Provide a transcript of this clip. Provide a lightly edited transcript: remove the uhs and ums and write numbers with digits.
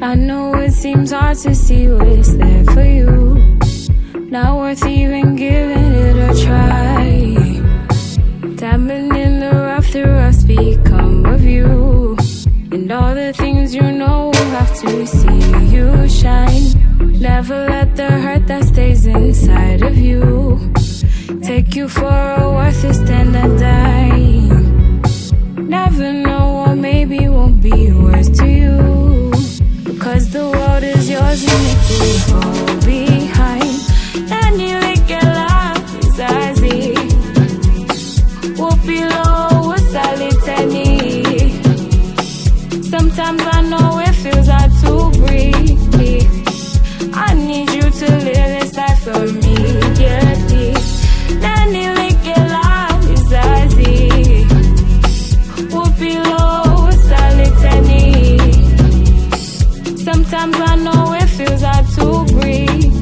I know it seems hard to see what's there for you. Not worth even giving it a try. Diamond in the rough, the rust become of you. And all the things you know will have to see you shine. Never let the hurt that stays inside of you take you for a worthless than a dime. Never know what maybe won't be worse to you, because the world is yours and it will fall behind. And you lick your love is easy. Whoopie low, what's sometimes I know it feels hard to breathe. I need you to live this life immediately. Nanny lick your love is easy. Whoopie low, solitary. Sometimes I know it feels hard to breathe.